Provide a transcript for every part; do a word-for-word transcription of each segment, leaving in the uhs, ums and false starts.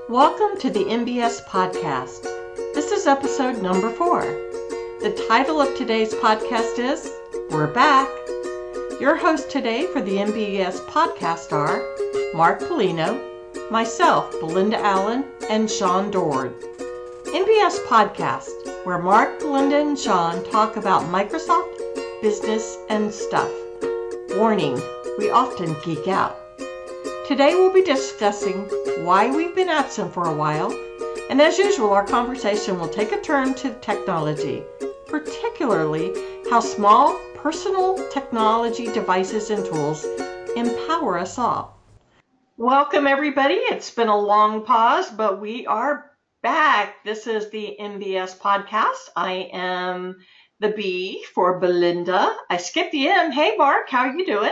Welcome to the M B S Podcast. This is episode number four. The title of today's podcast is We're Back. Your hosts today for the M B S Podcast are Mark Polino, myself, Belinda Allen, and Sean Dord. M B S Podcast, where Mark, Belinda, and Sean talk about Microsoft, business, and stuff. Warning, we often geek out. Today we'll be discussing why we've been absent for a while, and as usual, our conversation will take a turn to technology, particularly how small personal technology devices and tools empower us all. Welcome everybody. It's been a long pause, but we are back. This is the M B S Podcast. I am the B for Belinda. I skipped the M. Hey Mark, how are you doing?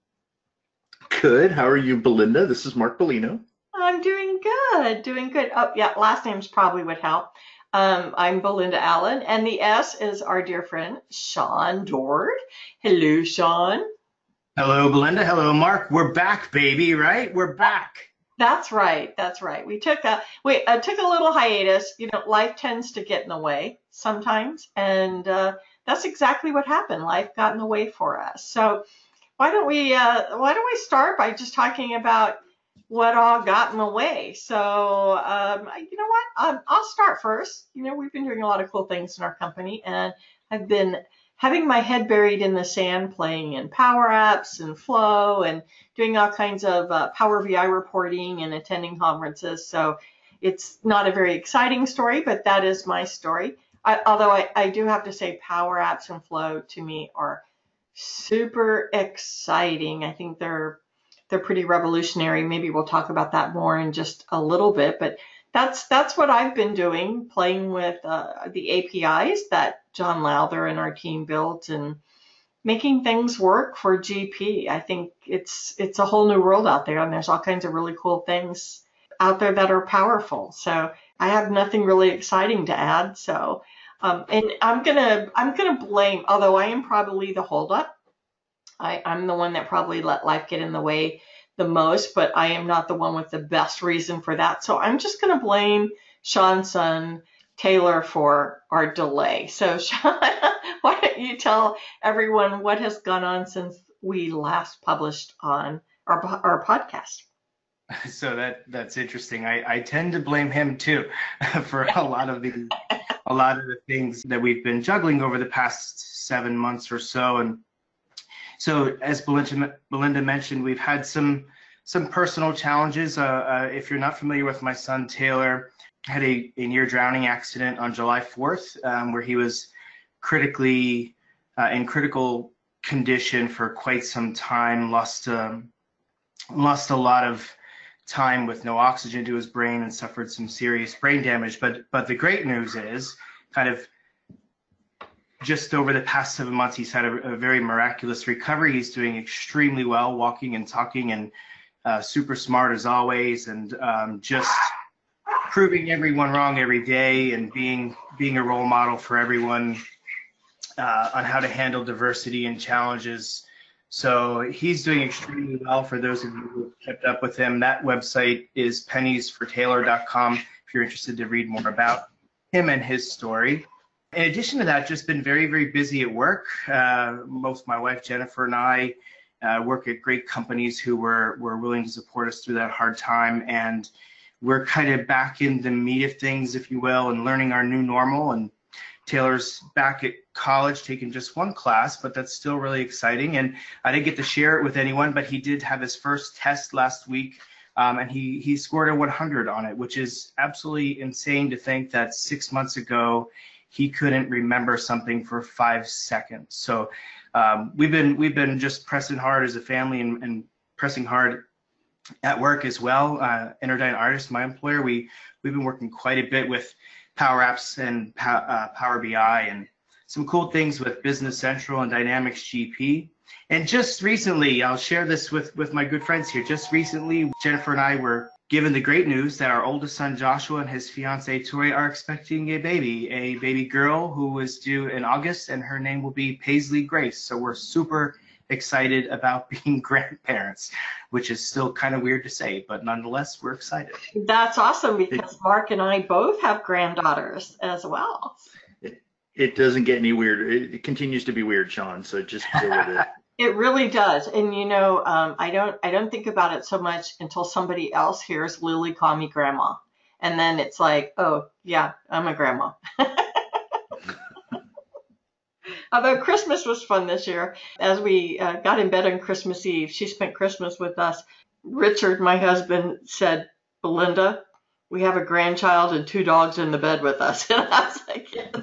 Good. How are you, Belinda? This is Mark Polino. I'm doing good, doing good. Oh, yeah, last names probably would help. Um, I'm Belinda Allen, and the S is our dear friend, Sean Dord. Hello, Sean. Hello, Belinda. Hello, Mark. We're back, baby, right? We're back. That's right. That's right. We took a we uh, took a little hiatus. You know, life tends to get in the way sometimes, and uh, that's exactly what happened. Life got in the way for us. So why don't we uh, why don't we start by just talking about what all got in the way? So um, you know what? Um, I'll start first. You know, we've been doing a lot of cool things in our company, and I've been having my head buried in the sand, playing in Power Apps and Flow, and doing all kinds of uh, Power B I reporting and attending conferences. So it's not a very exciting story, but that is my story. I, although I, I do have to say, Power Apps and Flow to me are super exciting. I think they're they're pretty revolutionary. Maybe we'll talk about that more in just a little bit, but that's that's what I've been doing, playing with uh, the A P Is that John Lowther and our team built and making things work for G P. I think it's it's a whole new world out there, and there's all kinds of really cool things out there that are powerful. So I have nothing really exciting to add. So Um, and I'm gonna I'm gonna blame, although I am probably the holdup. I, I'm the one that probably let life get in the way the most, but I am not the one with the best reason for that. So I'm just gonna blame Sean's son Taylor for our delay. So Sean, why don't you tell everyone what has gone on since we last published on our our podcast? So that that's interesting. I, I tend to blame him too for a lot of the a lot of the things that we've been juggling over the past seven months or so. And so, as Belinda, Belinda mentioned, we've had some some personal challenges. Uh, uh, if you're not familiar with my son Taylor, had a, a near drowning accident on July fourth, um, where he was critically uh, in critical condition for quite some time. Lost um, lost a lot of time with no oxygen to his brain and suffered some serious brain damage. But but the great news is, kind of just over the past seven months, he's had a, a very miraculous recovery. He's doing extremely well, walking and talking, and uh, super smart as always, and um, just proving everyone wrong every day, and being being a role model for everyone uh, on how to handle diversity and challenges. So he's doing extremely well. For those of you who have kept up with him, that website is pennies for taylor dot com if you're interested to read more about him and his story. In addition to that, just been very, very busy at work. Uh, both my wife Jennifer and I uh, work at great companies who were, were willing to support us through that hard time. And we're kind of back in the meat of things, if you will, and learning our new normal. And Taylor's back at college taking just one class, but that's still really exciting. And I didn't get to share it with anyone, but he did have his first test last week, um, and he, he scored a one hundred on it, which is absolutely insane to think that six months ago he couldn't remember something for five seconds. So um, we've been we've been just pressing hard as a family, and, and pressing hard at work as well. Uh, Interdyne Artist, my employer, we we've been working quite a bit with Power Apps and uh, Power B I, and some cool things with Business Central and Dynamics G P. And just recently, I'll share this with, with my good friends here. Just recently, Jennifer and I were given the great news that our oldest son, Joshua, and his fiancee, Tori, are expecting a baby, a baby girl who is due in August, and her name will be Paisley Grace. So we're super excited about being grandparents, which is still kind of weird to say, but nonetheless, we're excited. That's awesome because Mark and I both have granddaughters as well. It, it doesn't get any weirder. It, it continues to be weird, Sean. So just deal with it. It really does. And you know, um, I don't I don't think about it so much until somebody else hears Lily call me grandma. And then it's like, oh, yeah, I'm a grandma. Although Christmas was fun this year. As we uh, got in bed on Christmas Eve, she spent Christmas with us. Richard, my husband, said, Belinda, we have a grandchild and two dogs in the bed with us. And I was like, yes.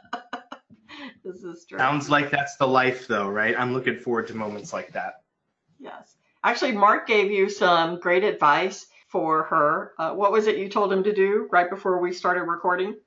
This is true. Sounds like that's the life, though, right? I'm looking forward to moments like that. Yes. Actually, Mark gave you some great advice for her. Uh, what was it you told him to do right before we started recording?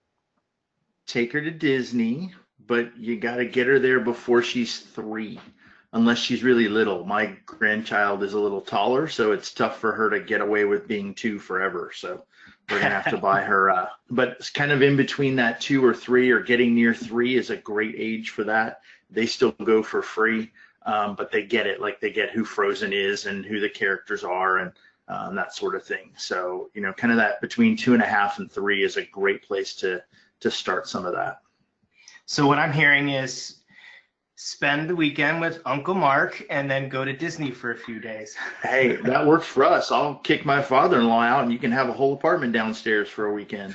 Take her to Disney, but you got to get her there before she's three, unless she's really little. My grandchild is a little taller, so it's tough for her to get away with being two forever. So we're going to have to buy her. Uh, but it's kind of in between that two or three or getting near three is a great age for that. They still go for free, um, but they get it. Like they get who Frozen is and who the characters are and um, that sort of thing. So, you know, kind of that between two and a half and three is a great place to, to start some of that. So what I'm hearing is spend the weekend with Uncle Mark and then go to Disney for a few days. Hey, that works for us. I'll kick my father-in-law out and you can have a whole apartment downstairs for a weekend.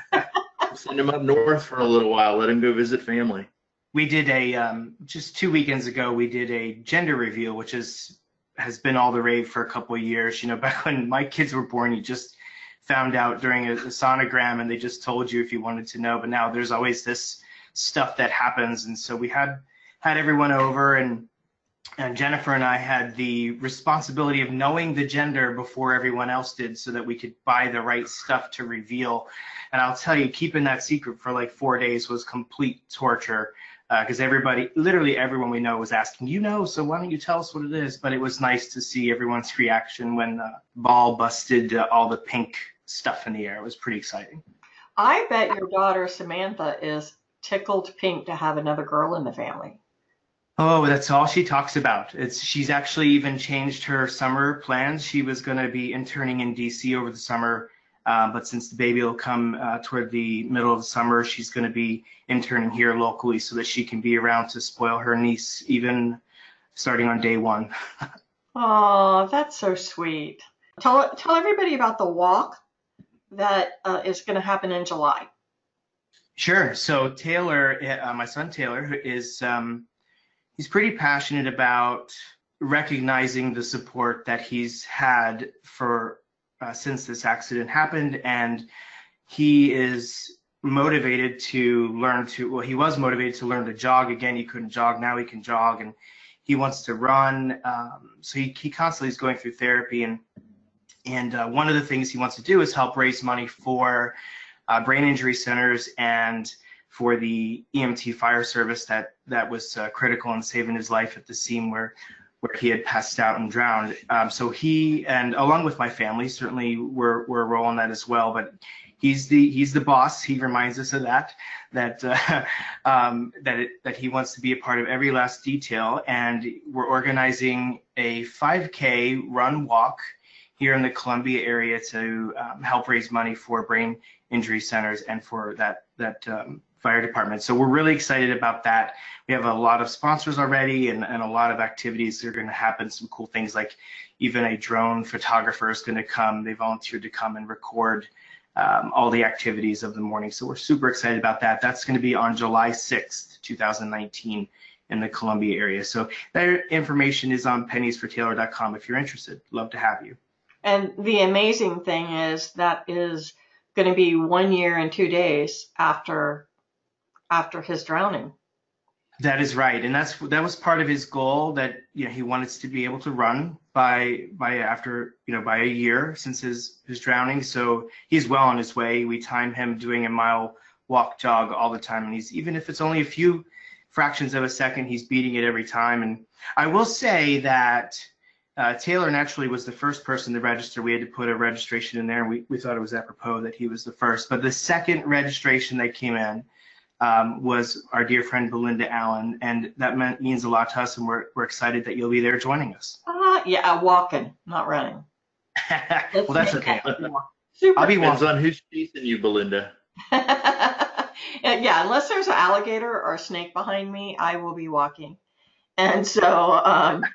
Send him up north for a little while. Let him go visit family. We did a, um, just two weekends ago, we did a gender reveal, which is, has been all the rave for a couple of years. You know, back when my kids were born, you just found out during a, a sonogram and they just told you if you wanted to know. But now there's always this stuff that happens. And so we had had everyone over, and and Jennifer and I had the responsibility of knowing the gender before everyone else did so that we could buy the right stuff to reveal. And I'll tell you, keeping that secret for like four days was complete torture because uh, everybody, literally everyone we know was asking, you know, so why don't you tell us what it is? But it was nice to see everyone's reaction when uh, Ball busted uh, all the pink stuff in the air. It was pretty exciting. I bet your daughter Samantha is tickled pink to have another girl in the family. Oh, that's all she talks about. It's she's actually even changed her summer plans. She was going to be interning in D C over the summer, uh, but since the baby will come uh, toward the middle of the summer, she's going to be interning here locally so that she can be around to spoil her niece, even starting on day one. Oh, that's so sweet. Tell tell everybody about the walk that uh, is going to happen in July. Sure. So Taylor, uh, my son Taylor, is um, he's pretty passionate about recognizing the support that he's had for uh, since this accident happened, and he is motivated to learn to. Well, he was motivated to learn to jog again. He couldn't jog, now he can jog, and he wants to run. Um, so he he constantly is going through therapy, and and uh, one of the things he wants to do is help raise money for uh, brain injury centers and for the E M T fire service that that was uh, critical in saving his life at the scene where where he had passed out and drowned. Um, so he, and along with my family, certainly we're we're rolling that as well. But he's the he's the boss. He reminds us of that that uh, um, that it, that he wants to be a part of every last detail. And we're organizing a five K run walk here in the Columbia area to um, help raise money for brain injury centers and for that that. Um, fire department. So we're really excited about that. We have a lot of sponsors already and, and a lot of activities that are going to happen, some cool things like even a drone photographer is going to come. They volunteered to come and record um, all the activities of the morning. So we're super excited about that. That's going to be on July sixth, two thousand nineteen in the Columbia area. So that information is on pennies for taylor dot com if you're interested. Love to have you. And the amazing thing is that is going to be one year and two days after after his drowning. That is right, and that's that was part of his goal, that you know he wanted to be able to run by by after you know by a year since his his drowning. So he's well on his way. We time him doing a mile walk jog all the time, and he's, even if it's only a few fractions of a second, he's beating it every time. And I will say that uh, Taylor naturally was the first person to register. We had to put a registration in there, and we we thought it was apropos that he was the first. But the second registration that came in, um, was our dear friend Belinda Allen, and that meant, means a lot to us, and we're, we're excited that you'll be there joining us. Uh, yeah, walking, not running. Well, that's okay. Super. I'll be Depends walking. on who's chasing you, Belinda. Yeah, unless there's an alligator or a snake behind me, I will be walking. And so, um,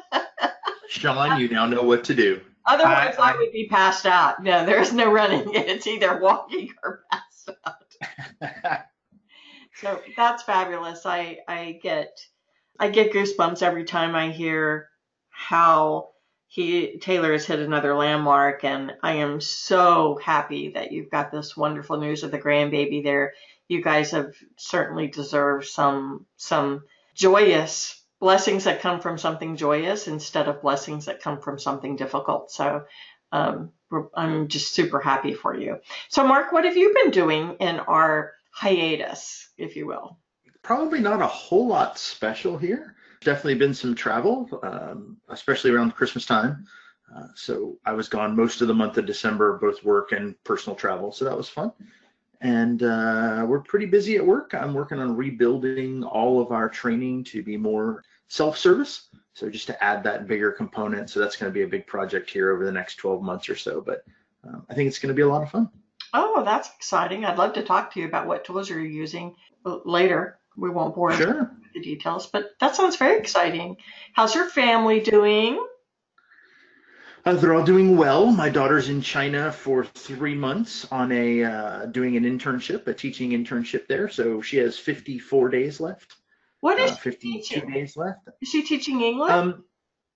Sean, you now know what to do. otherwise I- I, would be passed out. No, there's no running. It's either walking or passed out. So that's fabulous. I, I get, I get goosebumps every time I hear how he, Taylor has hit another landmark, and I am so happy that you've got this wonderful news of the grandbaby there. You guys have certainly deserved some, some joyous blessings that come from something joyous instead of blessings that come from something difficult. So um, I'm just super happy for you. So Mark, what have you been doing in our hiatus, if you will? Probably not a whole lot special here. Definitely been some travel, um, especially around Christmas time. Uh, so I was gone most of the month of December, both work and personal travel. So that was fun. And uh, we're pretty busy at work. I'm working on rebuilding all of our training to be more self-service. So just to add that bigger component. So that's going to be a big project here over the next twelve months or so. But um, I think it's going to be a lot of fun. Oh, that's exciting. I'd love to talk to you about what tools you're using later. We won't bore you Sure. with the details, but that sounds very exciting. How's your family doing? Uh, they're all doing well. My daughter's in China for three months on a uh, doing an internship, a teaching internship there. So she has fifty-four days left. What is Uh, she fifty-two teaching? days left. Is she teaching English? Um,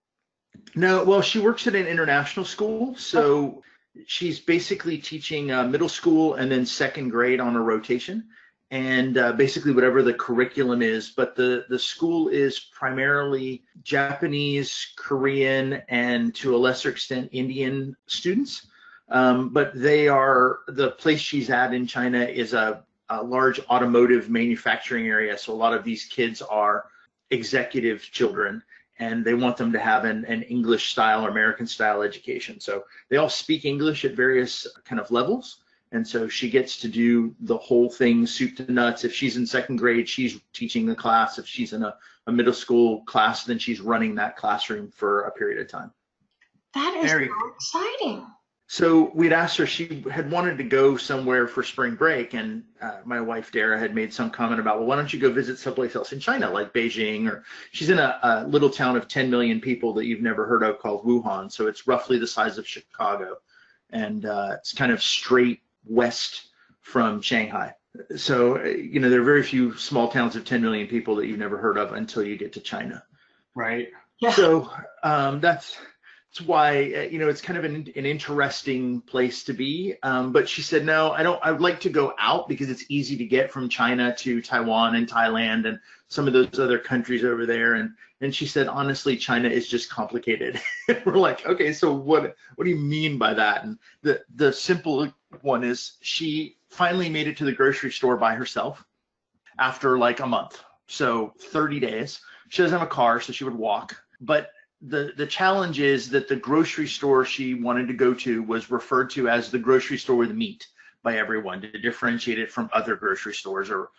no, well, she works at an international school, so she's basically teaching uh, middle school and then second grade on a rotation, and uh, basically whatever the curriculum is. But the the school is primarily Japanese, Korean, and to a lesser extent Indian students. Um, but they are the place she's at in China is a, a large automotive manufacturing area, so a lot of these kids are executive children, and they want them to have an, an English style or American style education. So they all speak English at various kind of levels. And so she gets to do the whole thing, soup to nuts. If she's in second grade, she's teaching the class. If she's in a, a middle school class, then she's running that classroom for a period of time. That is Very so exciting. So we'd asked her, she had wanted to go somewhere for spring break, and uh, my wife Dara had made some comment about, well, why don't you go visit someplace else in China, like Beijing, or she's in a, a little town of ten million people that you've never heard of called Wuhan. So it's roughly the size of Chicago, and uh, it's kind of straight west from Shanghai. So, you know, there are very few small towns of ten million people that you've never heard of until you get to China. Right. Yeah. So um, that's that's why uh, you know it's kind of an, an interesting place to be. Um, but she said, no, I don't. I would like to go out because it's easy to get from China to Taiwan and Thailand and some of those other countries over there. And and she said, honestly, China is just complicated. We're like, okay, so what what do you mean by that? And the the simple one is she finally made it to the grocery store by herself after like a month, so thirty days. She doesn't have a car, so she would walk. But the the challenge is that the grocery store she wanted to go to was referred to as the grocery store with meat by everyone to differentiate it from other grocery stores. Or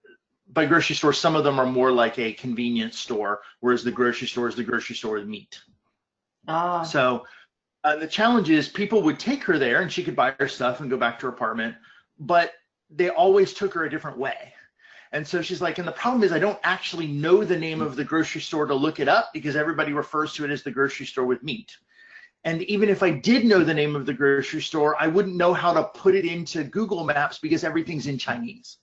by grocery store, some of them are more like a convenience store, whereas the grocery store is the grocery store with meat. Ah. So uh, the challenge is people would take her there and she could buy her stuff and go back to her apartment, but they always took her a different way. And so she's like, and the problem is I don't actually know the name of the grocery store to look it up because everybody refers to it as the grocery store with meat. And even if I did know the name of the grocery store, I wouldn't know how to put it into Google Maps because everything's in Chinese.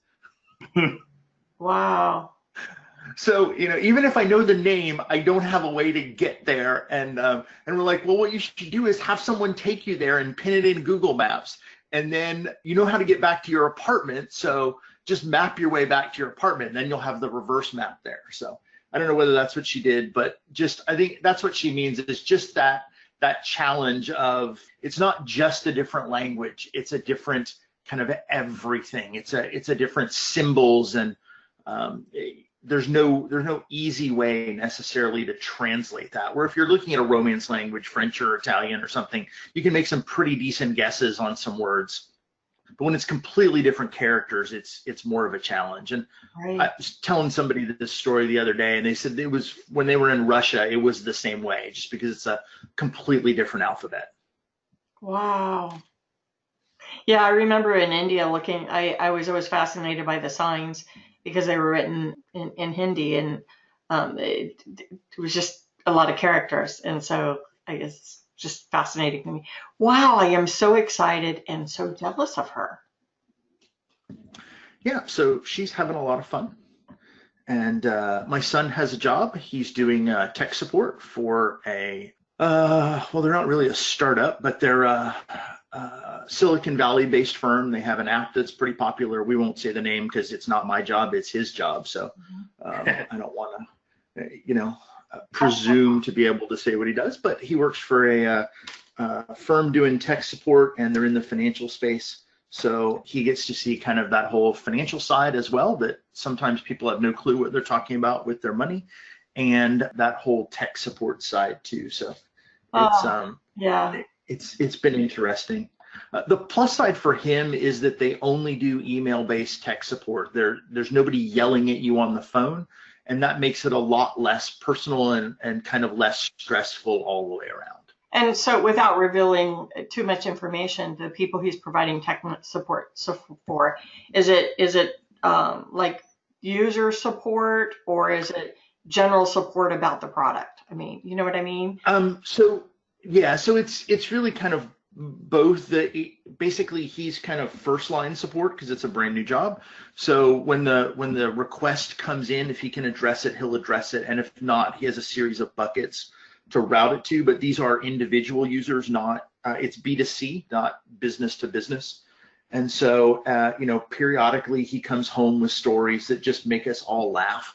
Wow. So, you know, even if I know the name, I don't have a way to get there. And um, and we're like, well, what you should do is have someone take you there and pin it in Google Maps. And then you know how to get back to your apartment. So just map your way back to your apartment, and then you'll have the reverse map there. So I don't know whether that's what she did, but just I think that's what she means. It's just that that challenge of it's not just a different language. It's a different kind of everything. It's a it's a different symbols, and um, there's no there's no easy way necessarily to translate that. Where if you're looking at a Romance language, French or Italian or something, you can make some pretty decent guesses on some words. But when it's completely different characters, it's it's more of a challenge. And Right. I was telling somebody this story the other day, and they said it was when they were in Russia, it was the same way, just because it's a completely different alphabet. Wow. Yeah, I remember in India looking, I, I was always fascinated by the signs because they were written in, in Hindi, and um, it, it was just a lot of characters. And so I guess it's just fascinating to me. Wow, I am so excited and so jealous of her. Yeah, so she's having a lot of fun. And uh, my son has a job. He's doing uh, tech support for a, uh, well, they're not really a startup, but they're a, a Silicon Valley based firm. They have an app that's pretty popular. We won't say the name because it's not my job, it's his job. So um, I don't want to, you know, uh, presume to be able to say what he does, but he works for a, uh, a firm doing tech support, and they're in the financial space. So he gets to see kind of that whole financial side as well, that sometimes people have no clue what they're talking about with their money, and that whole tech support side too. So it's Oh, um yeah. it's it's been interesting. Uh, the plus side for him is that they only do email-based tech support. There there's nobody yelling at you on the phone, and that makes it a lot less personal and and kind of less stressful all the way around. And so, without revealing too much information, the people he's providing tech support for, is it is it um, like user support, or is it general support about the product? I mean, you know what I mean? Um, so yeah, so it's it's really kind of both. The basically he's kind of first line support because it's a brand new job. So when the when the request comes in, if he can address it, he'll address it, and if not, he has a series of buckets to route it to. But these are individual users, not uh, it's B two C, not business to business. And so uh, you know, periodically he comes home with stories that just make us all laugh.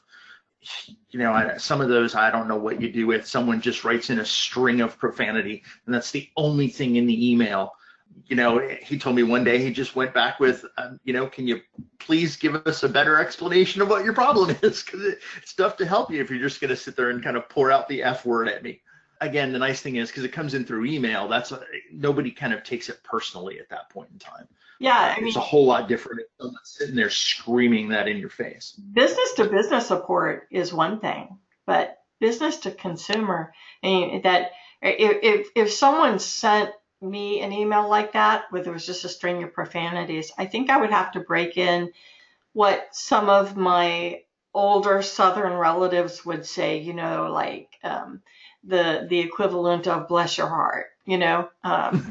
You know, I, some of those I don't know what you do with. Someone just writes in a string of profanity, and that's the only thing in the email. You know, he told me one day he just went back with, um, you know, can you please give us a better explanation of what your problem is? Because it, it's tough to help you if you're just going to sit there and kind of pour out the F word at me. Again, the nice thing is because it comes in through email, that's a, nobody kind of takes it personally at that point in time. Yeah, I mean, it's a whole lot different if someone's sitting there screaming that in your face. Business to business support is one thing, but business to consumer, I mean, that if if, if someone sent me an email like that, where there was just a string of profanities, I think I would have to break in what some of my older Southern relatives would say, you know, like um, the the equivalent of bless your heart, you know. Um,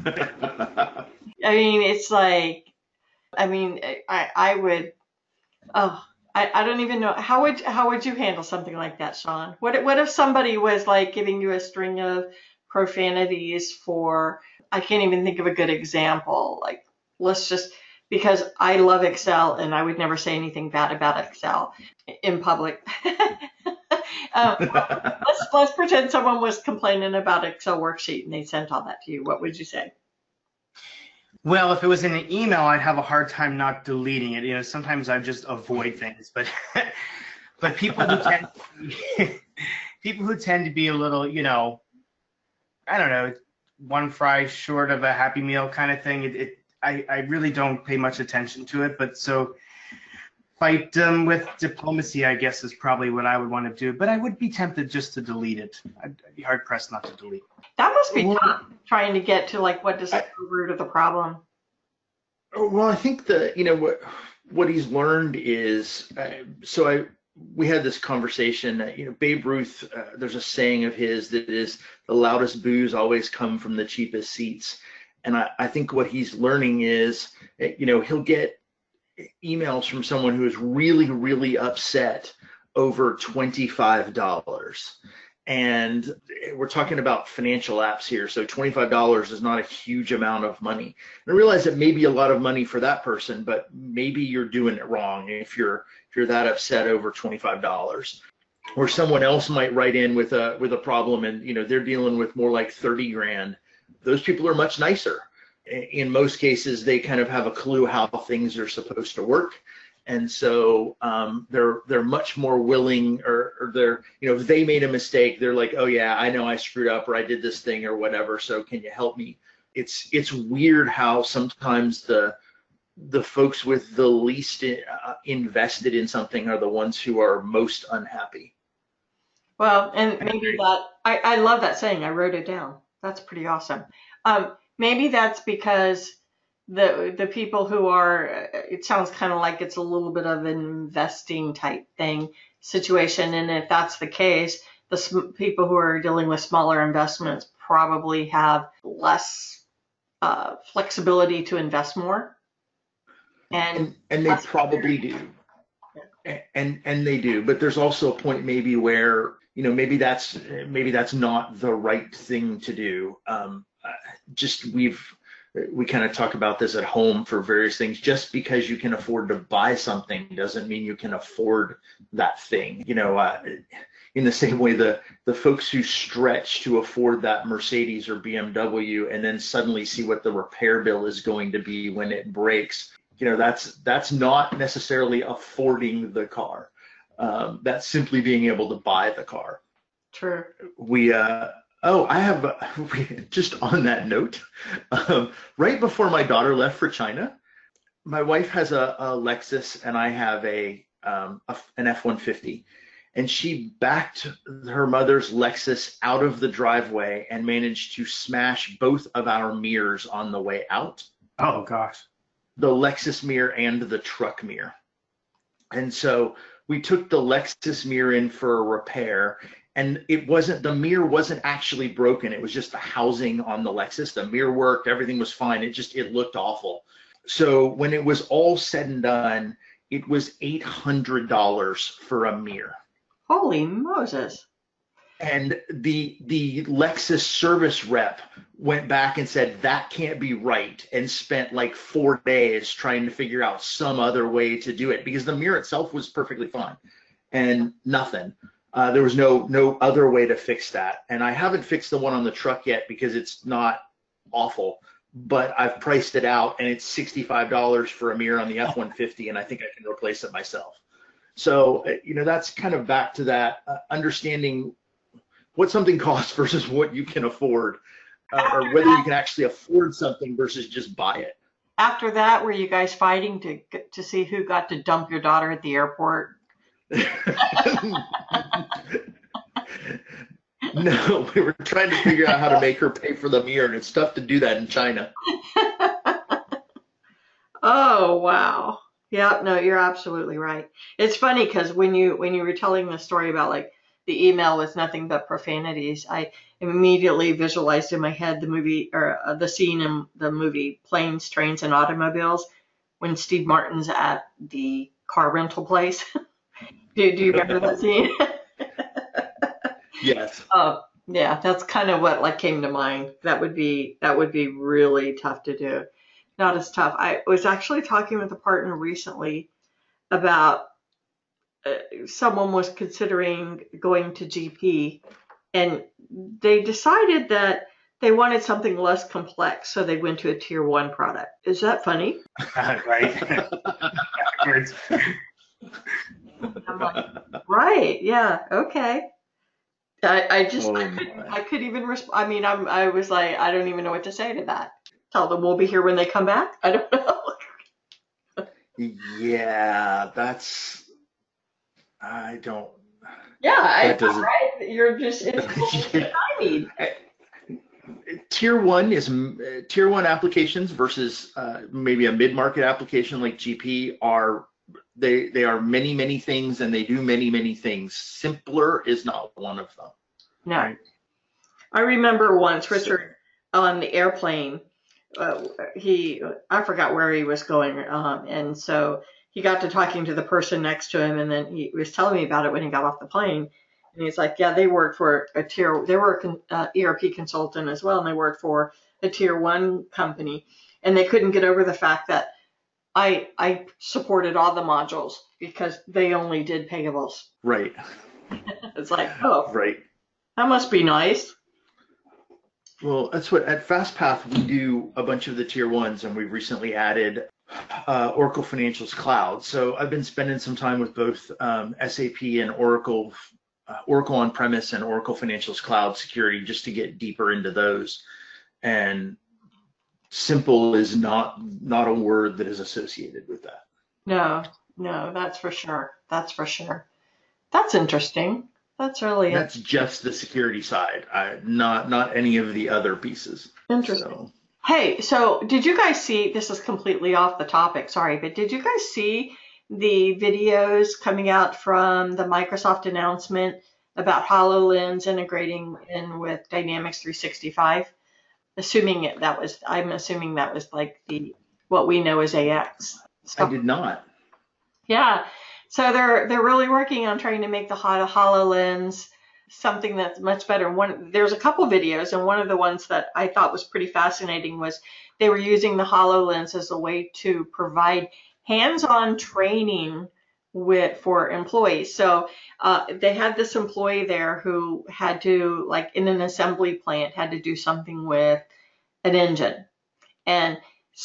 I mean, it's like, I mean, I I would, oh, I, I don't even know how would how would you handle something like that, Sean? What what if somebody was like giving you a string of profanities for, I can't even think of a good example. Like, let's just, because I love Excel and I would never say anything bad about Excel in public. um, let's let's pretend someone was complaining about Excel worksheet and they sent all that to you. What would you say? Well, if it was in an email, I'd have a hard time not deleting it. You know, sometimes I just avoid things, but but people who tend to be, people who tend to be a little, you know, I don't know, one fry short of a Happy Meal kind of thing. It, it I, I really don't pay much attention to it, but so fight them with diplomacy, I guess, is probably what I would want to do. But I would be tempted just to delete it. I'd, I'd be hard pressed not to delete. That must be Well, tough, trying to get to like what is the root of the problem. Well, I think that, you know, what what he's learned is, uh, so I we had this conversation. Uh, you know, Babe Ruth. Uh, there's a saying of his that is, "The loudest boos always come from the cheapest seats." And I, I think what he's learning is, uh, you know, he'll get emails from someone who is really, really upset over twenty-five dollars. And we're talking about financial apps here, so twenty-five dollars is not a huge amount of money. And I realize that may be a lot of money for that person, but maybe you're doing it wrong if you're if you're that upset over twenty-five dollars. Or someone else might write in with a with a problem, and you know they're dealing with more like thirty grand. Those people are much nicer. In most cases, they kind of have a clue how things are supposed to work. And so um, they're they're much more willing, or, or they're, you know, if they made a mistake, they're like, oh yeah, I know I screwed up, or I did this thing or whatever, so can you help me? It's it's weird how sometimes the the folks with the least uh, invested in something are the ones who are most unhappy. Well, and maybe that, I, I love that saying. I wrote it down. That's pretty awesome. Um, maybe that's because the the people who are, it sounds kind of like it's a little bit of an investing type thing situation. And if that's the case, the sm- people who are dealing with smaller investments probably have less uh, flexibility to invest more. And, And and they probably do. And and they do, but there's also a point maybe where, you know, maybe that's maybe that's not the right thing to do. Um, uh, just we've we kind of talk about this at home for various things. Just because you can afford to buy something doesn't mean you can afford that thing. You know, uh, in the same way, the the folks who stretch to afford that Mercedes or B M W and then suddenly see what the repair bill is going to be when it breaks, you know, that's that's not necessarily affording the car. Um, that's simply being able to buy the car. True. We uh, oh, I have uh, we, just on that note, um, right before my daughter left for China, my wife has a, a Lexus and I have a, um, a an F one fifty, and she backed her mother's Lexus out of the driveway and managed to smash both of our mirrors on the way out. Oh gosh. The Lexus mirror and the truck mirror. And so we took the Lexus mirror in for a repair, and it wasn't, the mirror wasn't actually broken. It was just the housing on the Lexus. The mirror worked, everything was fine. It just, it looked awful. So when it was all said and done, it was eight hundred dollars for a mirror. Holy Moses. And the the Lexus service rep went back and said that can't be right, and spent like four days trying to figure out some other way to do it, because the mirror itself was perfectly fine and nothing. Uh, there was no no other way to fix that. And I haven't fixed the one on the truck yet because it's not awful, but I've priced it out and it's sixty-five dollars for a mirror on the F one fifty, and I think I can replace it myself. So, you know, that's kind of back to that uh, understanding what something costs versus what you can afford, uh, or whether you can actually afford something versus just buy it. After that, were you guys fighting to to see who got to dump your daughter at the airport? No, we were trying to figure out how to make her pay for the mirror, and it's tough to do that in China. Oh, wow. Yeah, no, you're absolutely right. It's funny because when you when you were telling the story about like the email with nothing but profanities, I immediately visualized in my head the movie or uh, the scene in the movie Planes, Trains, and Automobiles when Steve Martin's at the car rental place. do, do you remember that scene? Yes. Oh, yeah, that's kind of what like came to mind. That would be that would be really tough to do. Not as tough. I was actually talking with a partner recently about uh, someone was considering going to G P, and they decided that they wanted something less complex, so they went to a tier one product. Is that funny? Right. I'm like, right, yeah, okay. I, I just Oh I couldn't my. I could even resp- I mean I'm I was like I don't even know what to say to that. Tell them we'll be here when they come back. I don't know. Yeah, that's, I don't, Yeah, I, that doesn't. right. You're just it's stymied. Tier one is uh, tier one applications versus uh, maybe a mid-market application like G P are they they are many many things, and they do many many things. Simpler is not one of them. No, Right. I remember once So, Richard on the airplane. Uh, he I forgot where he was going, um, and so he got to talking to the person next to him, and then he was telling me about it when he got off the plane. And he's like, yeah, they work for a tier, they were an uh, E R P consultant as well, and they worked for a tier one company, and they couldn't get over the fact that I I supported all the modules because they only did payables. right, It's like, oh, right. that must be nice. Well, that's what at FastPath we do a bunch of the tier ones, and we've recently added uh, Oracle Financials Cloud. So I've been spending some time with both um, S A P and Oracle, uh, Oracle on-premise and Oracle Financials Cloud security, just to get deeper into those. And simple is not not a word that is associated with that. No, no, that's for sure. That's for sure. That's interesting. That's really That's just the security side, I, not not any of the other pieces. interesting. So, Hey, so did you guys see, this is completely off the topic, sorry, but did you guys see the videos coming out from the Microsoft announcement about HoloLens integrating in with Dynamics three sixty-five? Assuming it, that was, I'm assuming that was like the, what we know as A X I stuff. did not. Yeah. So they're they're really working on trying to make the Holo- HoloLens something that's much better. One, there's a couple videos, and one of the ones that I thought was pretty fascinating was they were using the HoloLens as a way to provide hands-on training with for employees. So uh, they had this employee there who had to, like in an assembly plant, had to do something with an engine. And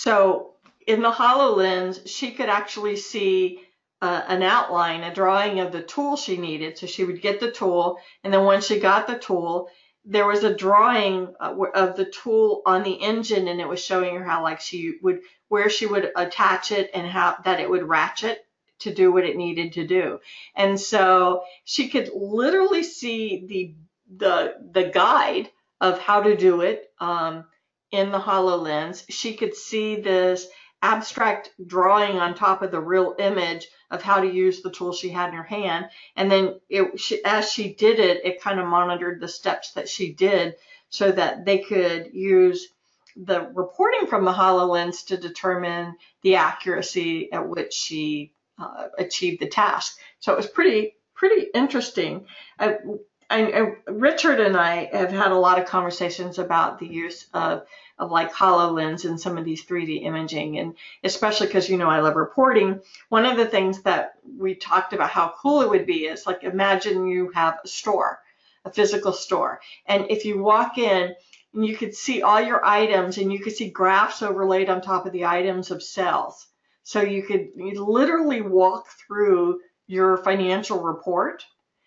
so in the HoloLens, she could actually see uh, an outline, a drawing of the tool she needed. So she would get the tool, and then once she got the tool, there was a drawing uh, of the tool on the engine, and it was showing her how, like, she would, where she would attach it and how that it would ratchet to do what it needed to do. And so she could literally see the the the guide of how to do it. Um, in the HoloLens, she could see this abstract drawing on top of the real image of how to use the tool she had in her hand. And then it, she, as she did it, it kind of monitored the steps that she did so that they could use the reporting from the HoloLens to determine the accuracy at which she uh, achieved the task. So it was pretty, pretty interesting. I, I, I, Richard and I have had a lot of conversations about the use of, of like HoloLens and some of these three D imaging, and especially because, you know, I love reporting. One of the things that we talked about how cool it would be is, like, imagine you have a store, a physical store, and if you walk in, and you could see all your items, and you could see graphs overlaid on top of the items of cells. So you could you literally walk through your financial report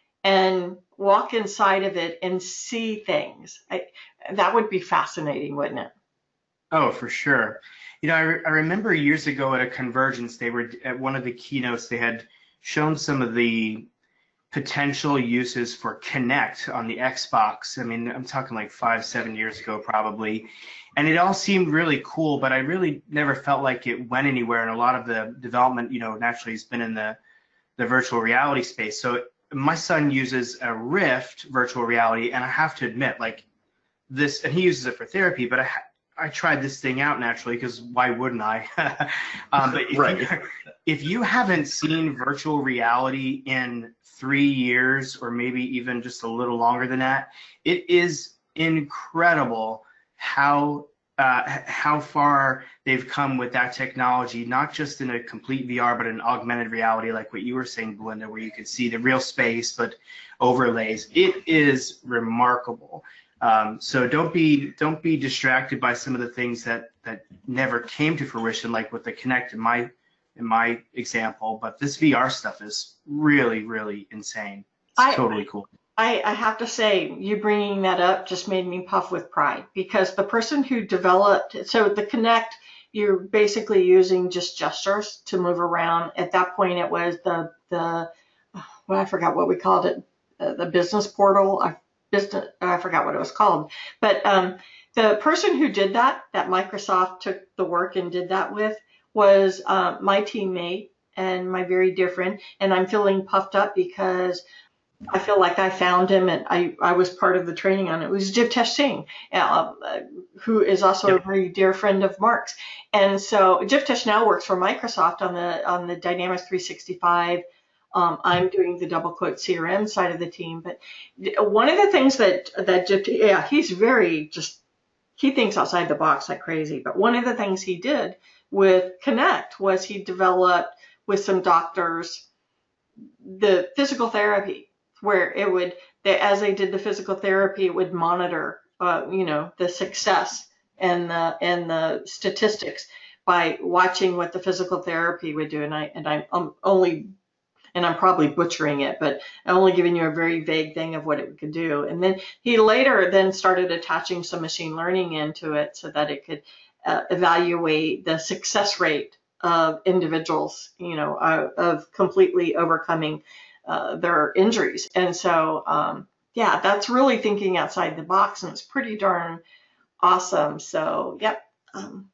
and walk inside of it and see things. I, that would be fascinating, wouldn't it? Oh, for sure. You know, I, re- I remember years ago at a convergence, they were at one of the keynotes, they had shown some of the potential uses for Kinect on the Xbox. I mean, I'm talking like five, seven years ago, probably. And it all seemed really cool, but I really never felt like it went anywhere. And a lot of the development, you know, naturally has been in the, the virtual reality space. So my son uses a Rift virtual reality, and I have to admit, like this, and he uses it for therapy, but I, I tried this thing out naturally, because why wouldn't I? um, but if, Right. you, if you haven't seen virtual reality in three years, or maybe even just a little longer than that, it is incredible how uh, how far they've come with that technology, not just in a complete V R, but in augmented reality, like what you were saying, Belinda, where you could see the real space, but overlays. It is remarkable. Um, so don't be don't be distracted by some of the things that that never came to fruition, like with the Kinect in my in my example. But this V R stuff is really, really insane. It's I, totally cool. I, I have to say, you bringing that up just made me puff with pride, because the person who developed, so the Kinect, you're basically using just gestures to move around. At that point, it was the, the well, I forgot what we called it, uh, the business portal. I, business, I forgot what it was called. But um, the person who did that, that Microsoft took the work and did that with, was uh, my teammate and my very dear friend. And I'm feeling puffed up because I feel like I found him, and I, I was part of the training on it. It was Jitesh Singh, uh, who is also yep. a very dear friend of Mark's. And so Jitesh now works for Microsoft on the on the Dynamics three sixty-five. Um, I'm doing the double quote C R M side of the team. But one of the things that that Jitesh, yeah, he's very just he thinks outside the box like crazy. But one of the things he did with Kinect was he developed with some doctors the physical therapy, where it would, they, as they did the physical therapy, it would monitor, uh, you know, the success and the and the statistics by watching what the physical therapy would do. And I and I'm, I'm only, and I'm probably butchering it, but I'm only giving you a very vague thing of what it could do. And then he later then started attaching some machine learning into it so that it could uh, evaluate the success rate of individuals, you know, uh, of completely overcoming uh, their injuries. And so, um, yeah, that's really thinking outside the box, and it's pretty darn awesome. So, yep, um,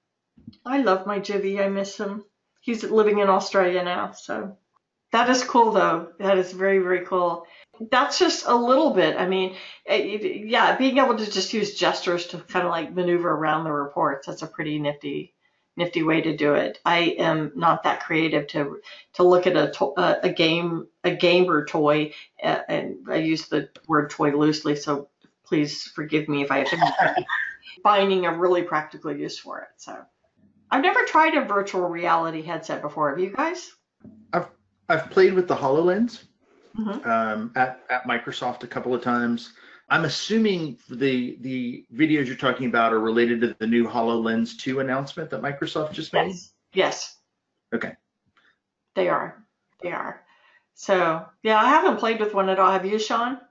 I love my Jivvy. I miss him. He's living in Australia now. So that is cool, though. That is very, very cool. That's just a little bit. I mean, yeah, being able to just use gestures to kind of like maneuver around the reports, that's a pretty nifty nifty way to do it. I am not that creative to to look at a to, a, a game a gamer toy, uh, and I use the word toy loosely, so please forgive me if I have to finding a really practical use for it. So I've never tried a virtual reality headset before. Have you guys? I've I've played with the HoloLens Mm-hmm. um, at at Microsoft a couple of times. I'm assuming the the videos you're talking about are related to the new HoloLens two announcement that Microsoft just made? Yes. Yes. Okay. They are. They are. So, yeah, I haven't played with one at all. Have you, Sean?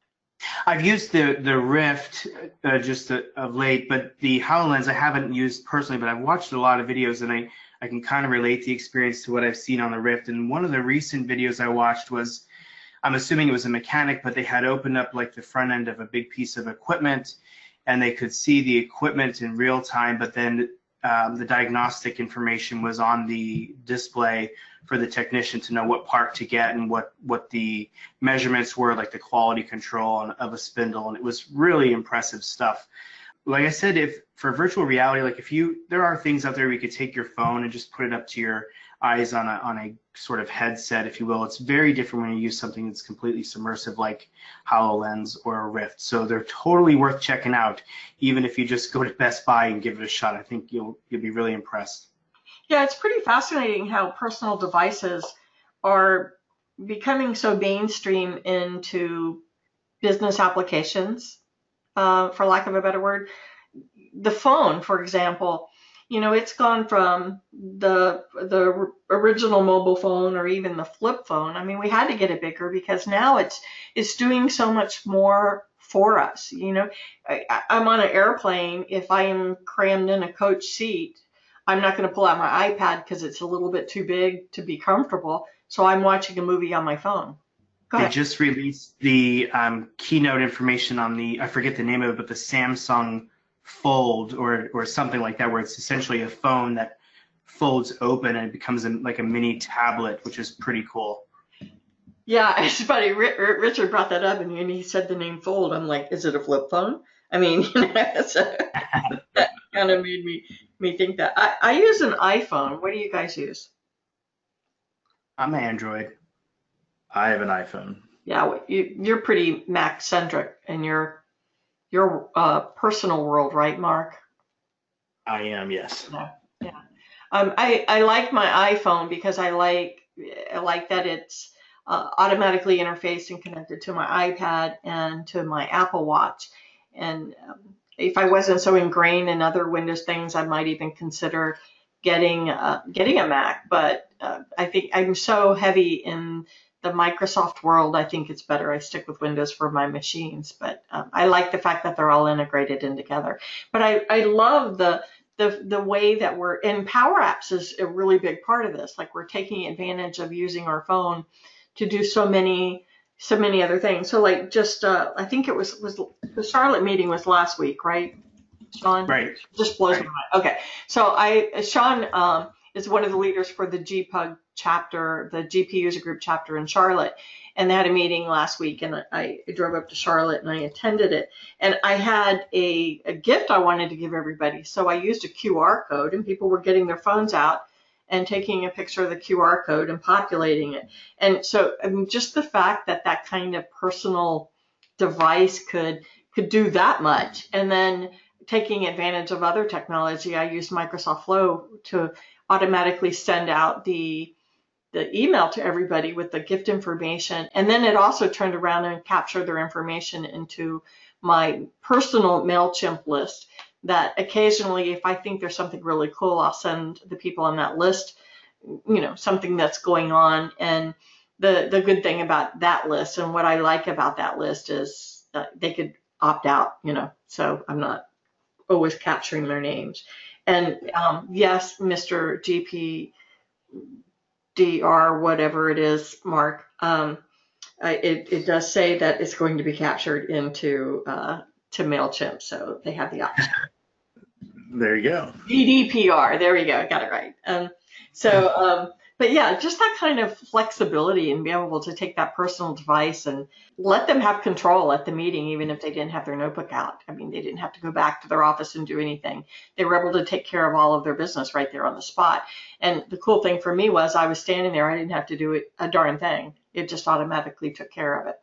I've used the the Rift uh, just uh, of late, but the HoloLens I haven't used personally, but I've watched a lot of videos, and I, I can kind of relate the experience to what I've seen on the Rift. And one of the recent videos I watched was, I'm assuming it was a mechanic, but they had opened up like the front end of a big piece of equipment, and they could see the equipment in real time, but then um, the diagnostic information was on the display for the technician to know what part to get and what, what the measurements were, like the quality control of a spindle. And it was really impressive stuff. Like I said, if for virtual reality, like if you, there are things out there where you could take your phone and just put it up to your eyes on a, on a sort of headset, if you will. It's very different when you use something that's completely submersive like HoloLens or a Rift. So they're totally worth checking out, even if you just go to Best Buy and give it a shot. I think you'll you'll be really impressed. Yeah, it's pretty fascinating how personal devices are becoming so mainstream into business applications, uh, for lack of a better word. The phone, for example, you know, it's gone from the the original mobile phone or even the flip phone. I mean, we had to get it bigger because now it's it's doing so much more for us. You know, I, I'm on an airplane. If I am crammed in a coach seat, I'm not going to pull out my iPad because it's a little bit too big to be comfortable. So I'm watching a movie on my phone. Go They ahead. just released the um, keynote information on the, I forget the name of it, but the Samsung Fold or or something like that, where it's essentially a phone that folds open and it becomes a, like a mini tablet, which is pretty cool. Yeah, it's funny. Richard brought that up, and when he said the name Fold, I'm like, is it a flip phone? I mean, you know, so that kind of made me me think that. I, I use an iPhone. What do you guys use? I'm an Android. I have an iPhone. Yeah, you, you're pretty Mac centric in your your uh, personal world, right, Mark? I am, yes. Yeah, yeah. Um, I I like my iPhone because I like I like that it's uh, automatically interfaced and connected to my iPad and to my Apple Watch. And um, if I wasn't so ingrained in other Windows things, I might even consider getting uh, getting a Mac. But uh, I think I'm so heavy in the Microsoft world, I think it's better I stick with Windows for my machines. But um, I like the fact that they're all integrated in together. But I, I love the the the way that we're in Power Apps is a really big part of this. Like we're taking advantage of using our phone to do so many so many other things. So like just uh, I think it was was the Charlotte meeting was last week, right, Sean? Right. Just blows Right. my mind. Okay, so I Sean um, is one of the leaders for the G P U G chapter, the G P user group chapter in Charlotte, and they had a meeting last week, and I, I drove up to Charlotte and I attended it, and I had a, a gift I wanted to give everybody, so I used a Q R code, and people were getting their phones out and taking a picture of the Q R code and populating it, and so I mean, just the fact that that kind of personal device could could do that much, and then taking advantage of other technology, I used Microsoft Flow to automatically send out the the email to everybody with the gift information. And then it also turned around and captured their information into my personal MailChimp list that occasionally, if I think there's something really cool, I'll send the people on that list, you know, something that's going on. And the, the good thing about that list and what I like about that list is that they could opt out, you know, so I'm not always capturing their names. And um, yes, Mister G P D R, whatever it is, Mark, um, I, it, it does say that it's going to be captured into uh, to MailChimp, so they have the option. There you go. G D P R, there we go, got it right. Um, so, um, but yeah, just that kind of flexibility and be able to take that personal device and let them have control at the meeting, even if they didn't have their notebook out. I mean, they didn't have to go back to their office and do anything. They were able to take care of all of their business right there on the spot. And the cool thing for me was I was standing there, I didn't have to do it, a darn thing. It just automatically took care of it.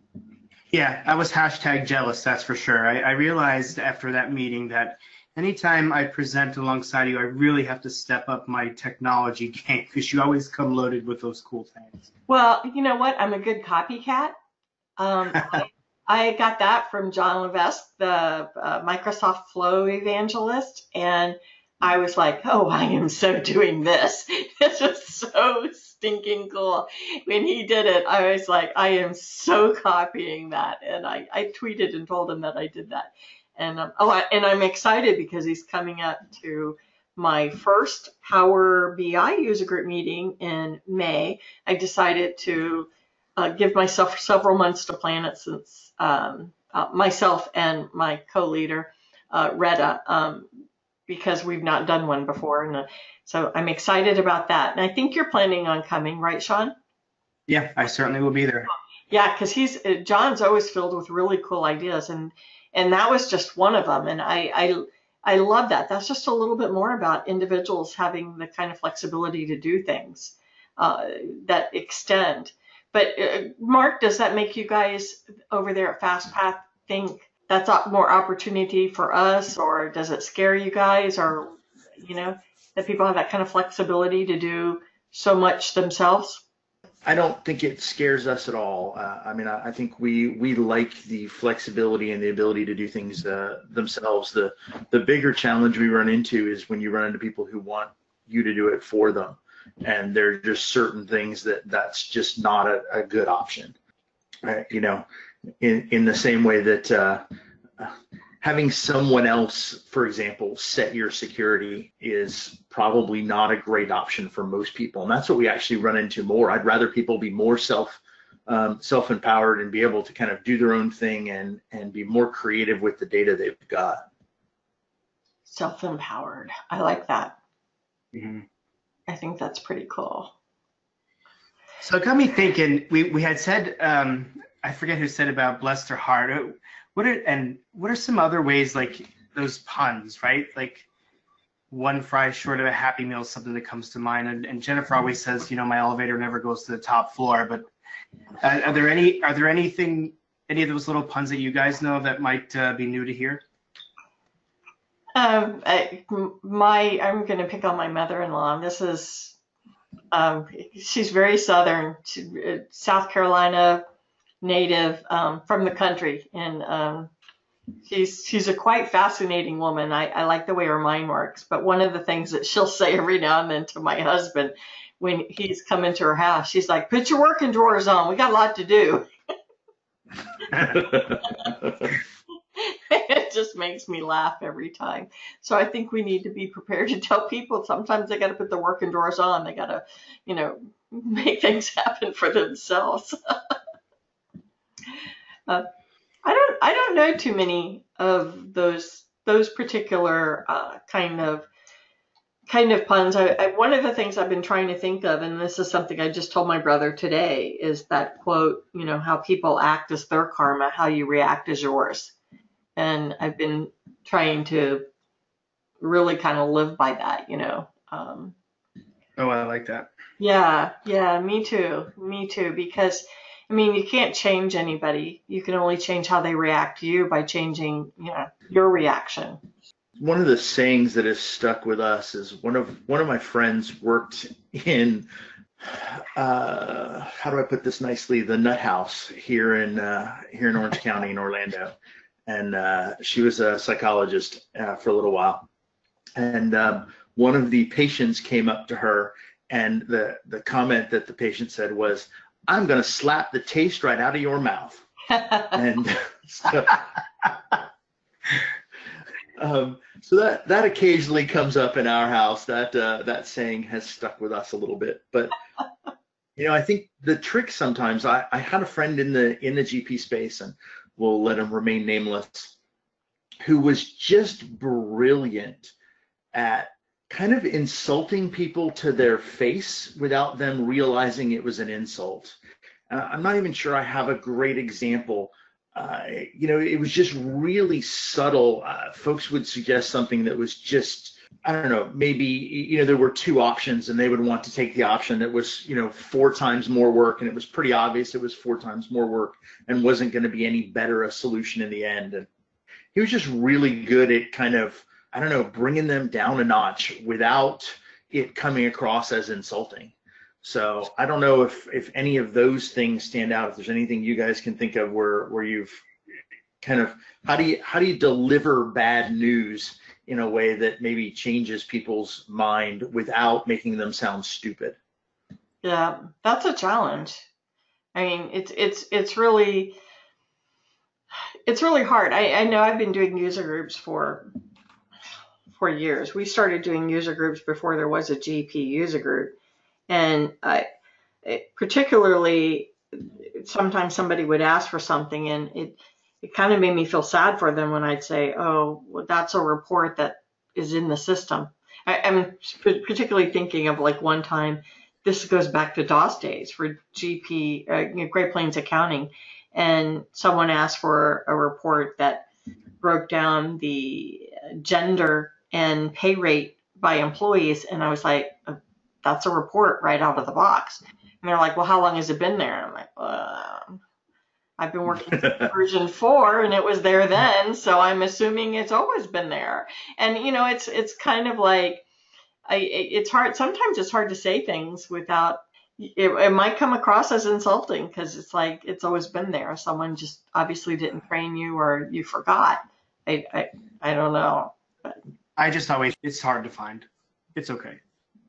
Yeah, I was hashtag jealous, that's for sure. I, I realized after that meeting that anytime I present alongside you, I really have to step up my technology game because you always come loaded with those cool things. Well, you know what? I'm a good copycat. Um, I, I got that from John Levesque, the uh, Microsoft Flow evangelist, and I was like, oh, I am so doing this. This was so stinking cool. When he did it, I was like, I am so copying that. And I, I tweeted and told him that I did that. And um, oh, I, and I'm excited because he's coming up to my first Power B I user group meeting in May. I decided to uh, give myself several months to plan it since um, uh, myself and my co-leader, uh, Retta, um, because we've not done one before. And uh, so I'm excited about that. And I think you're planning on coming, right, Sean? Yeah, I certainly will be there. Yeah, because he's uh, John's always filled with really cool ideas, and and that was just one of them. And I, I I love that. That's just a little bit more about individuals having the kind of flexibility to do things uh, that extend. But uh, Mark, does that make you guys over there at FastPath think that's more opportunity for us, or does it scare you guys, or you know that people have that kind of flexibility to do so much themselves? I don't think it scares us at all. Uh, I mean, I, I think we we like the flexibility and the ability to do things uh, themselves. The the bigger challenge we run into is when you run into people who want you to do it for them, and there's just certain things that that's just not a, a good option. Uh, you know, in in the same way that uh, having someone else, for example, set your security is probably not a great option for most people, and that's what we actually run into more. I'd rather people be more self um, self-empowered and be able to kind of do their own thing and and be more creative with the data they've got. Self-empowered, I like that. Mm-hmm. I think that's pretty cool. So it got me thinking. We we had said um, I forget who said about bless their heart. What are and what are some other ways, like those puns, right? Like one fry short of a Happy Meal is something that comes to mind. And, and Jennifer always says, you know, my elevator never goes to the top floor. But uh, are there any are there anything any of those little puns that you guys know that might uh, be new to hear? Um, I, my I'm going to pick on my mother-in-law. This is um, she's very southern, she, uh, South Carolina native, um, from the country, and um, she's she's a quite fascinating woman. I, I like the way her mind works. But one of the things that she'll say every now and then to my husband when he's come into her house, she's like, "Put your working drawers on. We got a lot to do." It just makes me laugh every time. So I think we need to be prepared to tell people sometimes they got to put the working drawers on. They got to, you know, make things happen for themselves. Uh, I don't I don't know too many of those those particular uh, kind of kind of puns. I, I, one of the things I've been trying to think of, and this is something I just told my brother today, is that quote, you know, how people act is their karma, how you react is yours. And I've been trying to really kind of live by that, you know. Um, oh, I like that. Yeah, yeah, me too, me too, because I mean, you can't change anybody. You can only change how they react to you by changing, you know, your reaction. One of the sayings that has stuck with us is one of one of my friends worked in uh, how do I put this nicely? The Nut House here in uh, here in Orange County in Orlando, and uh, she was a psychologist uh, for a little while. And um, one of the patients came up to her, and the the comment that the patient said was, "I'm going to slap the taste right out of your mouth." And so, Um, so that that occasionally comes up in our house. That uh, that saying has stuck with us a little bit. But you know, I think the trick sometimes. I, I had a friend in the in the G P space, and we'll let him remain nameless, who was just brilliant at kind of insulting people to their face without them realizing it was an insult. Uh, I'm not even sure I have a great example. Uh, you know, it was just really subtle. Uh, folks would suggest something that was just, I don't know, maybe, you know, there were two options and they would want to take the option that was, you know, four times more work. And it was pretty obvious it was four times more work and wasn't going to be any better a solution in the end. And he was just really good at kind of, I don't know, bringing them down a notch without it coming across as insulting. So I don't know if if any of those things stand out. If there's anything you guys can think of where where you've kind of, how do you how do you deliver bad news in a way that maybe changes people's mind without making them sound stupid? Yeah, that's a challenge. I mean, it's it's it's really it's really hard. I, I know I've been doing user groups for for years. We started doing user groups before there was a G P user group. And I, it, particularly, sometimes somebody would ask for something, and it it kind of made me feel sad for them when I'd say, "Oh, well, that's a report that is in the system." I, I'm particularly thinking of like one time. This goes back to DOS days for G P, uh, you know, Great Plains Accounting, and someone asked for a report that broke down the gender and pay rate by employees, and I was like, that's a report right out of the box. And they're like, well, how long has it been there? And I'm like, well, I've been working since version four and it was there then. So I'm assuming it's always been there. And, you know, it's, it's kind of like, I, it's hard. Sometimes it's hard to say things without, it, it might come across as insulting because it's like, it's always been there. Someone just obviously didn't train you or you forgot. I, I, I don't know. But. I just always, it's hard to find. It's okay.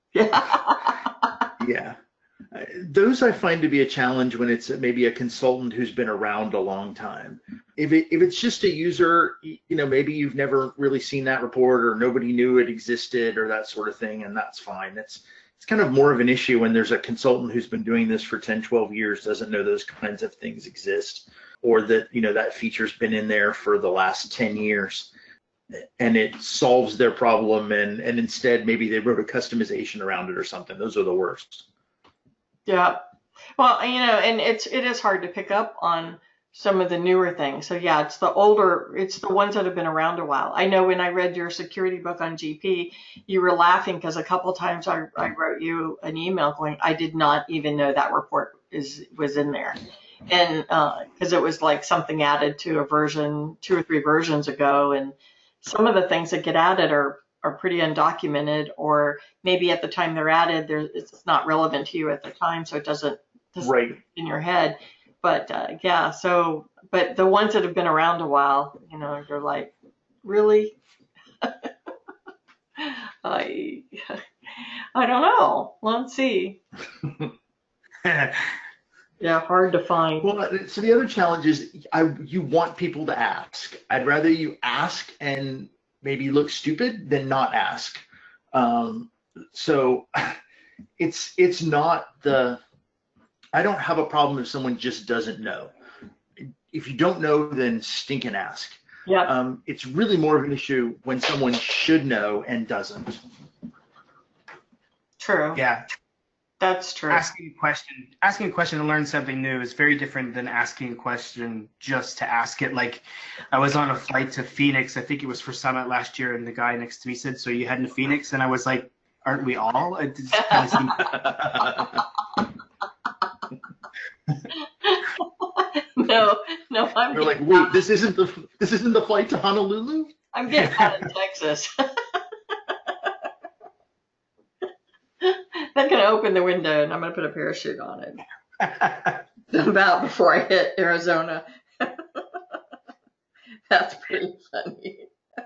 Yeah. Yeah. Uh, Those I find to be a challenge when it's maybe a consultant who's been around a long time. If it, if it's just a user, you know, maybe you've never really seen that report or nobody knew it existed or that sort of thing, and that's fine. It's it's kind of more of an issue when there's a consultant who's been doing this for ten, twelve years, doesn't know those kinds of things exist, or that, you know, that feature's been in there for the last ten years. And it solves their problem, and, and instead maybe they wrote a customization around it or something. Those are the worst. Yeah. Well, you know, and it's it is hard to pick up on some of the newer things. So yeah, it's the older, it's the ones that have been around a while. I know when I read your security book on G P, you were laughing because a couple times I, I wrote you an email going, I did not even know that report is was in there. And because uh, it was like something added to a version two or three versions ago, and some of the things that get added are, are pretty undocumented, or maybe at the time they're added, it's not relevant to you at the time, so it doesn't, doesn't right in your head. But uh, yeah, so, but the ones that have been around a while, you know, you're like, really? I, I don't know. Let's see. Yeah, hard to find. Well, so the other challenge is I, you want people to ask. I'd rather you ask and maybe look stupid than not ask. Um, so it's it's not the, I don't have a problem if someone just doesn't know. If you don't know, then stink and ask. Yeah. Um, it's really more of an issue when someone should know and doesn't. True. Yeah. That's true. Asking a question, asking a question to learn something new is very different than asking a question just to ask it. Like, I was on a flight to Phoenix. I think it was for Summit last year, and the guy next to me said, "So you heading to Phoenix?" And I was like, "Aren't we all?" It just kind of seemed... no, no, I'm. You're like, wait, this isn't the this isn't the flight to Honolulu? I'm getting out of Texas. They're going to open the window and I'm going to put a parachute on it. About before I hit Arizona. That's pretty funny.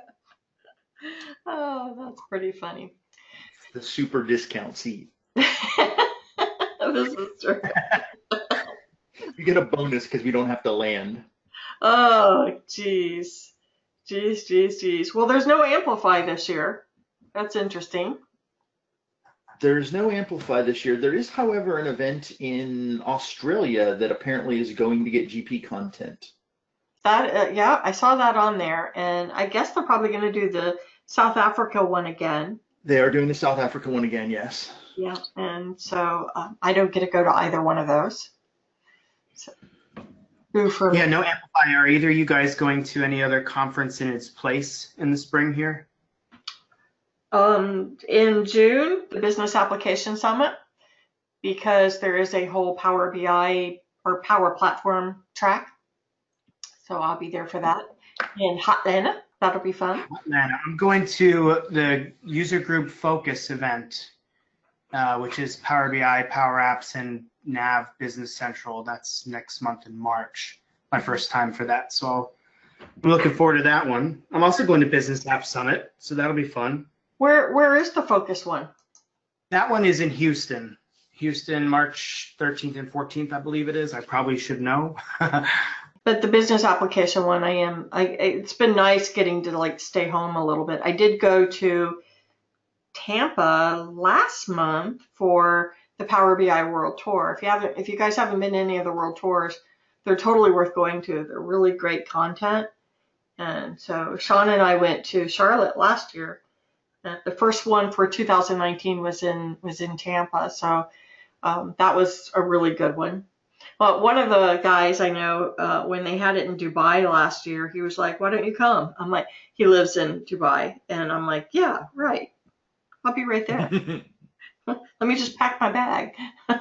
Oh, that's pretty funny. The super discount seat. This is true. You get a bonus because we don't have to land. Oh, geez. Geez, geez, geez. Well, there's no Amplify this year. That's interesting. There's no Amplify this year. There is, however, an event in Australia that apparently is going to get G P content. That, uh, yeah, I saw that on there, and I guess they're probably going to do the South Africa one again. They are doing the South Africa one again, yes. Yeah, and so um, I don't get to go to either one of those. So, who for Yeah, no Amplify. Are either you guys going to any other conference in its place in the spring here? Um, in June, the Business Application Summit, because there is a whole Power B I or Power Platform track. So I'll be there for that. In Atlanta, that'll be fun. Atlanta. I'm going to the user group focus event, uh, which is Power B I, Power Apps, and Nav Business Central. That's next month in March. My first time for that. So I'm looking forward to that one. I'm also going to Business App Summit, so that'll be fun. Where Where is the focus one? That one is in Houston. Houston, March thirteenth and fourteenth, I believe it is. I probably should know. But the business application one, I am. I it's been nice getting to like stay home a little bit. I did go to Tampa last month for the Power B I World Tour. If you haven't, if you guys haven't been to any of the World Tours, they're totally worth going to. They're really great content. And so Sean and I went to Charlotte last year. Uh, the first one for two thousand nineteen was in was in Tampa, so um, that was a really good one. Well, one of the guys I know, uh, when they had it in Dubai last year, he was like, "Why don't you come?" I'm like, he lives in Dubai, and I'm like, "Yeah, right. I'll be right there. Let me just pack my bag."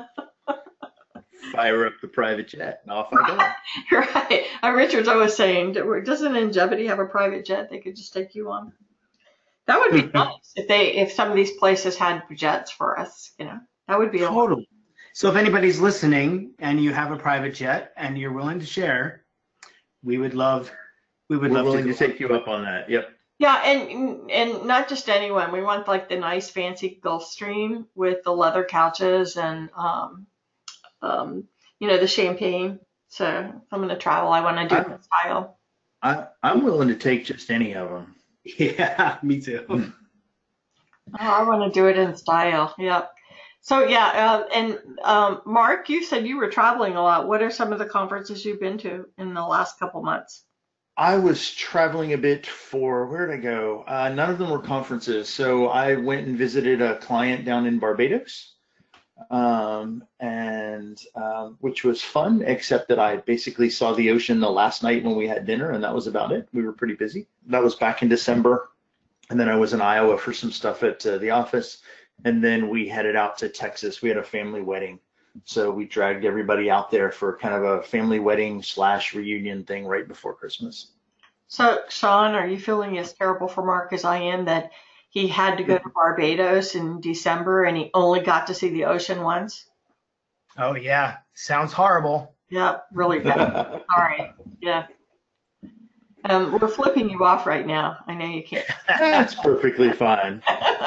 Fire up the private jet and off I go. Right. Uh, Richard's always saying, doesn't Ingevity have a private jet they could just take you on? That would be nice if they, if some of these places had jets for us, you know, that would be Totally. So if anybody's listening and you have a private jet and you're willing to share, we would love, we would We're love willing to, to take you up on that. Yep. Yeah, and and not just anyone. We want like the nice fancy Gulfstream with the leather couches and um um you know the champagne. So if I'm going to travel, I want to do it in style. I, I'm willing to take just any of them. Yeah, me too. Oh, I want to do it in style. Yep. So yeah, uh, and um, Mark, you said you were traveling a lot. What are some of the conferences you've been to in the last couple months? I was traveling a bit for, where did I go? Uh, none of them were conferences. So I went and visited a client down in Barbados, um, and um, which was fun, except that I basically saw the ocean the last night when we had dinner, and that was about it. We were pretty busy. That was back in December. And then I was in Iowa for some stuff at uh, the office. And then we headed out to Texas. We had a family wedding. So we dragged everybody out there for kind of a family wedding slash reunion thing right before Christmas. So Sean, are you feeling as terrible for Mark as I am that he had to go to Barbados in December and he only got to see the ocean once? Oh yeah, sounds horrible. Yeah, really bad. Sorry. Yeah. Um, we're flipping you off right now. I know you can't. That's perfectly fine.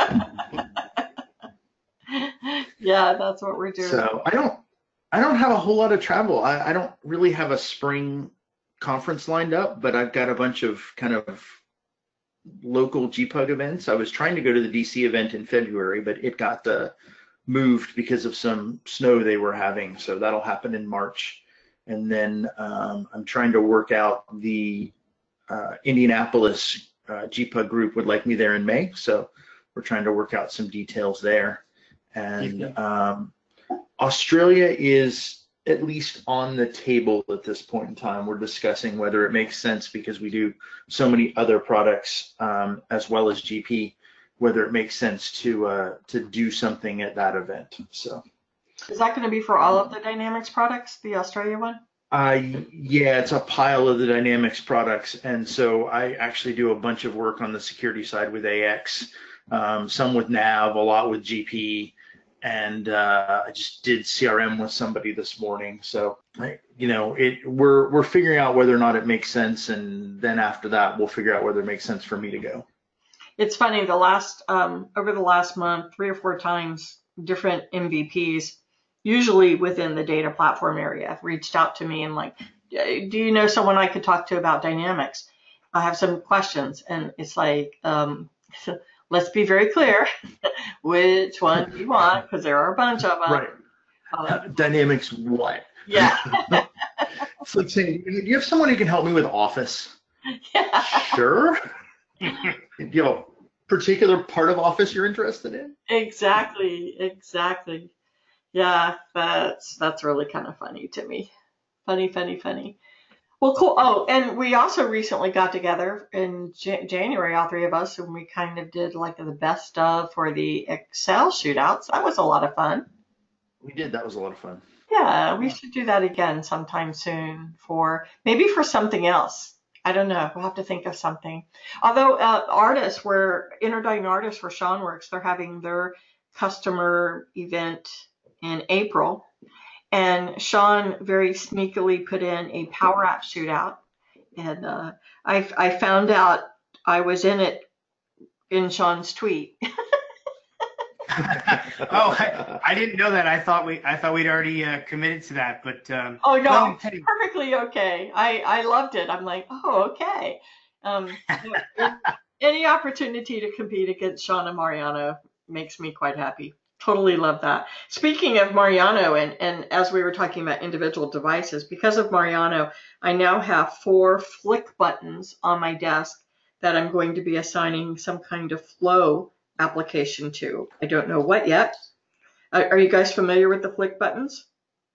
Yeah, that's what we're doing. So I don't, I don't have a whole lot of travel. I, I don't really have a spring conference lined up, but I've got a bunch of kind of local G P U G events. I was trying to go to the D C event in February, but it got uh, moved because of some snow they were having. So that'll happen in March. And then um, I'm trying to work out the uh, Indianapolis uh, G P U G group would like me there in May. So we're trying to work out some details there. And um, Australia is at least on the table at this point in time. We're discussing whether it makes sense, because we do so many other products um, as well as G P, whether it makes sense to uh, to do something at that event. So, is that going to be for all of the Dynamics products, the Australia one? Uh, yeah, it's a pile of the Dynamics products, and so I actually do a bunch of work on the security side with A X, um, some with Nav, a lot with G P. And uh, I just did C R M with somebody this morning. So, I, you know, it we're we're figuring out whether or not it makes sense, and then after that, we'll figure out whether it makes sense for me to go. It's funny. The last um, over the last month, three or four times, different M V Ps, usually within the data platform area, reached out to me and like, do you know someone I could talk to about Dynamics? I have some questions. And it's like, um, let's be very clear. Which one do you want? Because there are a bunch of them. Right. Um, Dynamics what? yeah. It's like saying, do you have someone who can help me with Office? Yeah. Sure. Do you have a particular part of Office you're interested in? Exactly. Exactly. Yeah, that's that's really kind of funny to me. Funny, funny, funny. Well, cool. Oh, and we also recently got together in J- January, all three of us, and we kind of did like the best of for the Excel shootouts. That was a lot of fun. We did. That was a lot of fun. Yeah, we should do that again sometime soon for maybe for something else. I don't know. We'll have to think of something. Although uh, artists, where Interdyne Artists for Sean Works, they're having their customer event in April. And Sean very sneakily put in a Power App shootout. And uh, I, I found out I was in it in Sean's tweet. oh, I, I didn't know that. I thought we I thought we'd already uh, committed to that, but um, oh no, well, it's perfectly okay. I, I loved it. I'm like, oh, okay. Um, any opportunity to compete against Sean and Mariano makes me quite happy. Totally love that. Speaking of Mariano, and, and as we were talking about individual devices, because of Mariano, I now have four Flick buttons on my desk that I'm going to be assigning some kind of flow application to. I don't know what yet. Are, are you guys familiar with the Flick buttons?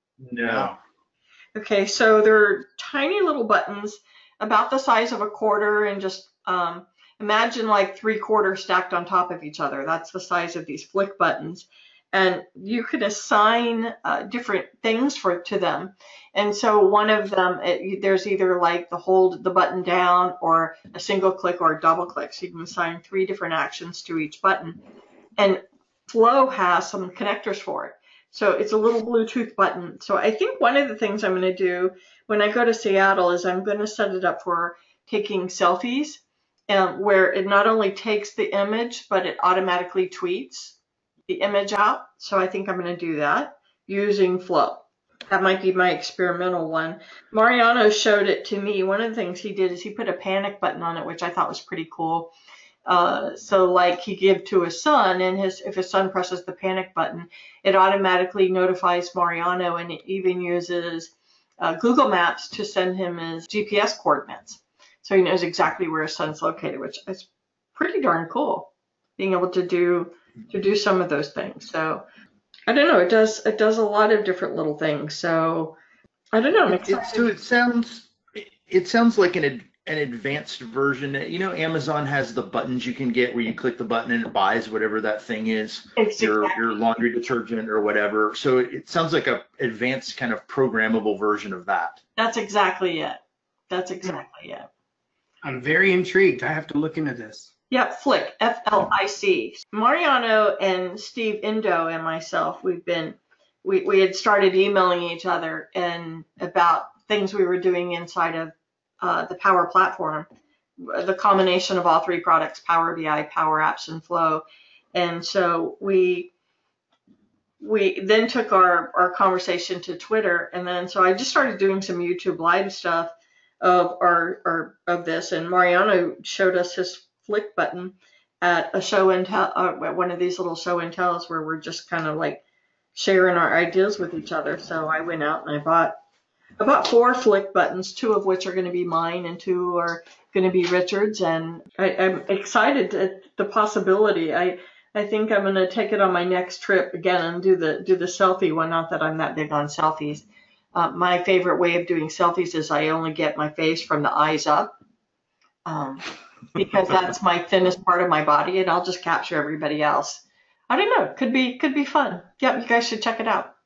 No. Okay, so they're tiny little buttons about the size of a quarter, and just um, imagine like three quarters stacked on top of each other. That's the size of these Flick buttons. And you can assign uh, different things for to them. And so one of them, it, there's either like the hold the button down, or a single click, or a double click. So you can assign three different actions to each button. And Flow has some connectors for it. So it's a little Bluetooth button. So I think one of the things I'm going to do when I go to Seattle is I'm going to set it up for taking selfies, um, where it not only takes the image, but it automatically tweets the image out. So I think I'm going to do that using Flow. That might be my experimental one. Mariano showed it to me. One of the things he did is he put a panic button on it, which I thought was pretty cool. Uh, so like he gave to his son, and his if his son presses the panic button, it automatically notifies Mariano, and it even uses uh, Google Maps to send him his G P S coordinates. So he knows exactly where his son's located, which is pretty darn cool, being able to do to do some of those things. So I don't know, it does it does a lot of different little things. So I don't know. I'm It, it, so it sounds it, it sounds like an ad, an advanced version. You know, Amazon has the buttons you can get where you click the button and it buys whatever that thing is, It's your exactly. your laundry detergent or whatever. So it, it sounds like a advanced kind of programmable version of that. That's exactly it. That's exactly it. I'm very intrigued. I have to look into this. Yep, Flick, F L I C. Mariano and Steve Indo and myself, we've been, we, we had started emailing each other and about things we were doing inside of uh, the Power Platform, the combination of all three products, Power B I, Power Apps, and Flow. And so we we then took our, our conversation to Twitter, and then so I just started doing some YouTube live stuff of our, our of this, and Mariano showed us his Flick button at a show and tell, uh, one of these little show and tells where we're just kind of like sharing our ideas with each other. So I went out and I bought I bought four Flick buttons, two of which are going to be mine and two are going to be Richard's, and I, I'm excited at the possibility. I I think I'm going to take it on my next trip again and do the do the selfie one. Not that I'm that big on selfies. Uh, my favorite way of doing selfies is I only get my face from the eyes up, um, because that's my thinnest part of my body, and I'll just capture everybody else. I don't know. Could be could be fun. Yep, you guys should check it out.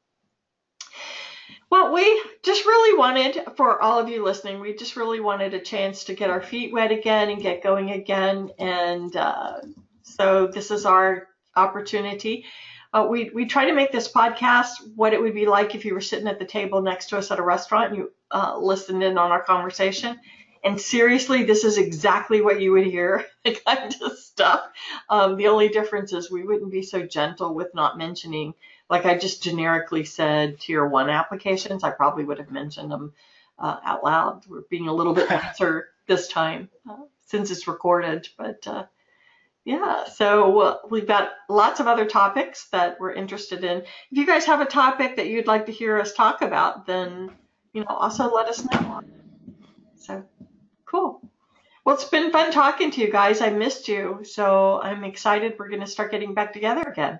Well, we just really wanted, for all of you listening, we just really wanted a chance to get our feet wet again and get going again. And uh, so this is our opportunity. Uh, we, we try to make this podcast what it would be like if you were sitting at the table next to us at a restaurant and you uh, listened in on our conversation. And seriously, this is exactly what you would hear, the kind of stuff. Um, the only difference is we wouldn't be so gentle with not mentioning, like I just generically said, tier one applications. I probably would have mentioned them uh, out loud. We're being a little bit nicer this time uh, since it's recorded. But uh, yeah, so uh, we've got lots of other topics that we're interested in. If you guys have a topic that you'd like to hear us talk about, then, you know, also let us know. So cool. Well, it's been fun talking to you guys. I missed you, so I'm excited we're going to start getting back together again.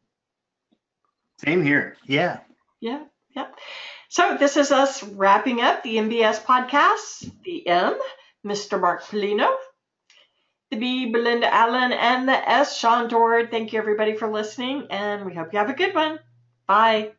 Same here. Yeah. Yeah, yeah. So this is us wrapping up the M B S podcast. The M, Mister Mark Polino. The B, Belinda Allen, and the S, Sean Dord. Thank you, everybody, for listening, and we hope you have a good one. Bye.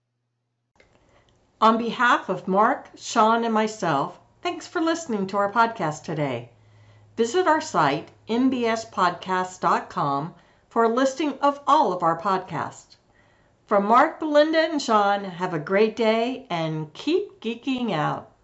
On behalf of Mark, Sean, and myself, thanks for listening to our podcast today. Visit our site, m b s podcast dot com, for a listing of all of our podcasts. From Mark, Belinda, and Sean, have a great day and keep geeking out.